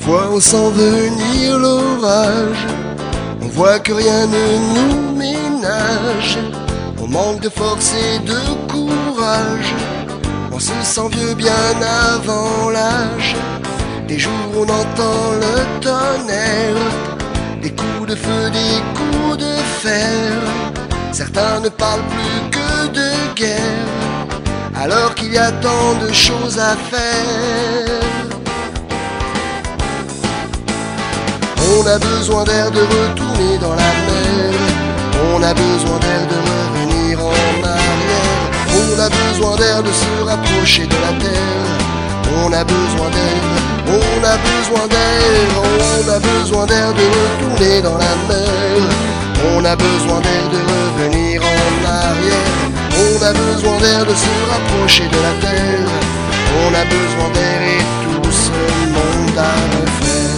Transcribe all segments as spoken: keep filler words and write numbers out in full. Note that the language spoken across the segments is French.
Parfois on sent venir l'orage, on voit que rien ne nous ménage, on manque de force et de courage, on se sent vieux bien avant l'âge. Des jours on entend le tonnerre, des coups de feu, des coups de fer. Certains ne parlent plus que de guerre, alors qu'il y a tant de choses à faire. On a besoin d'air, de retourner dans la mer. On a besoin d'air, de revenir en arrière. On a besoin d'air, de se rapprocher de la terre. On a besoin d'air, on a besoin d'air. On a besoin d'air, de retourner dans la mer. On a besoin d'air, de revenir en arrière. On a besoin d'air, de se rapprocher de la terre. On a besoin d'air et tout ce monde à refaire.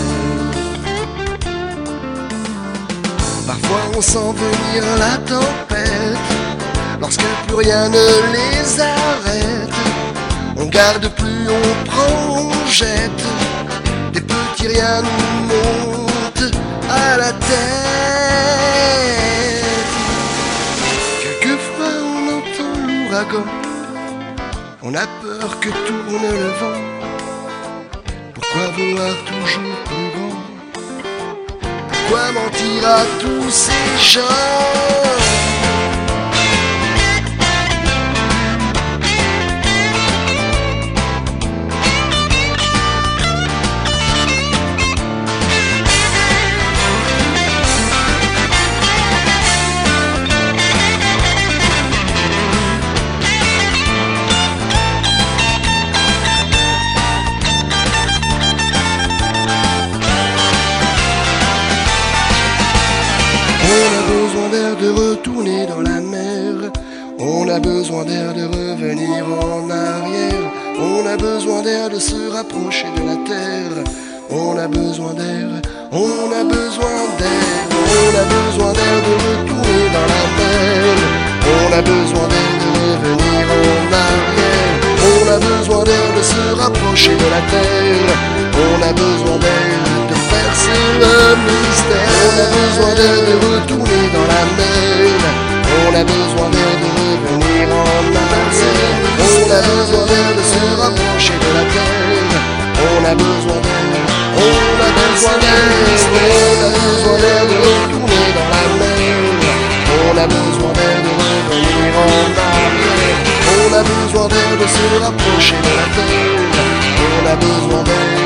Parfois on sent venir la tempête, lorsque plus rien ne les arrête. On garde plus, on prend, on jette. Des petits riens nous montent à la tête. Quelquefois on entend l'ouragan, on a peur que tourne le vent. Pourquoi vouloir toujours plus grand? Pourquoi mentir à tous ces gens? On a besoin d'air, de retourner dans la mer. On a besoin d'air, de revenir en arrière. On a besoin d'air, de se rapprocher de la terre. On a besoin d'air, on a besoin d'air. On a besoin d'air, de retourner dans la mer. On a besoin d'air, de revenir en arrière. On a besoin d'air, de se rapprocher de la terre. On a besoin d'air, de percer le mystère. On a besoin d'air, de retourner dans la mer. On a besoin d'air, de revenir en arrière. On a besoin d'air, de se rapprocher de la terre. On a besoin d'air, on a besoin d'air. On a besoin d'air, de retourner dans la mer. On a besoin d'air, de revenir en arrière. On a besoin d'air, de se rapprocher de la terre. On a besoin d'air.